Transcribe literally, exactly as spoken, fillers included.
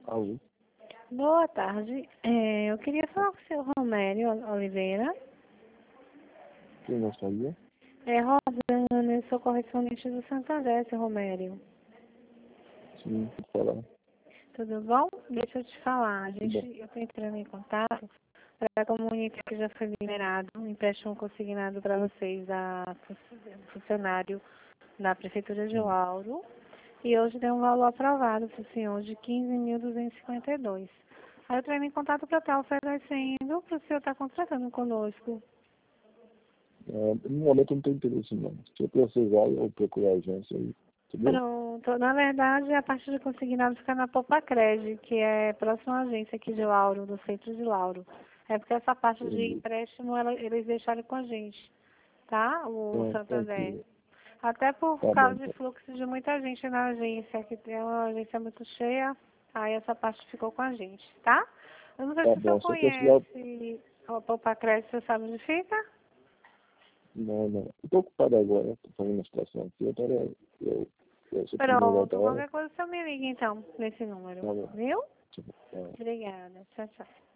Alô? Boa tarde. É, eu queria falar com o senhor Romério Oliveira. Quem gostaria? É, Rosana, eu sou correspondente do Santander, seu Romério. Sim, pode falar. Tudo bom? Deixa eu te falar. A Tudo bem. gente, eu estou entrando em contato para comunicar que já foi liberado um empréstimo consignado para vocês, da funcionário da Prefeitura de Hum. Lauro. E hoje tem um valor aprovado para o senhor de quinze mil duzentos e cinquenta e dois. Aí eu estou em contato para estar oferecendo para o senhor estar contratando conosco. É, no momento eu não tenho interesse não. Se eu precisar, eu procuro a agência aí. Entendeu? Pronto. Na verdade, a parte de consignado fica na Popacred, que é a próxima agência aqui de Lauro, do centro de Lauro. É porque essa parte de Entendi. empréstimo ela- eles deixaram com a gente, tá? O Então, Santander. tranquilo. Até por Tá bom, causa de então. fluxo de muita gente na agência, que tem uma agência muito cheia, aí essa parte ficou com a gente, tá? Eu não sei Tá se o senhor bom. Se eu precisar, conhece a Popacred, você sabe onde fica? não, não. Eu tô ocupado agora, tô fazendo uma situação aqui. Eu quero, eu, eu, se eu puder ligar outra Pronto, hora, qualquer coisa o senhor me liga então, nesse número, tá bom. viu? Tipo, é. Obrigada. Tchau, tchau.